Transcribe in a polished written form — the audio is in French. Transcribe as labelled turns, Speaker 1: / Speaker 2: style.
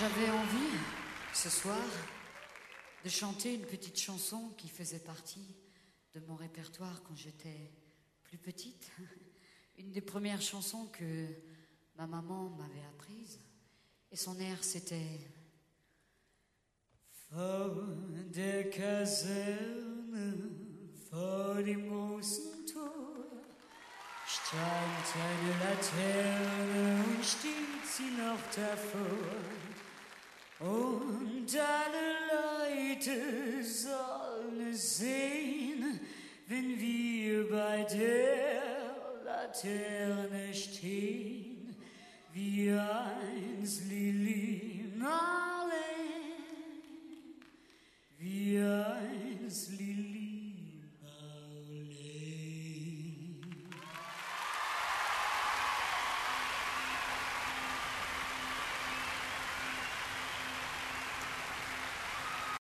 Speaker 1: J'avais envie, ce soir, de chanter une petite chanson qui faisait partie de mon répertoire quand j'étais plus petite. Une des premières chansons que ma maman m'avait apprises. Et son air, c'était... Vor der Kaserne, vor dem großen Tor, stand eine Laterne und steht sie noch davor. Und alle Leute sollen es sehen, wenn wir bei der Laterne stehen.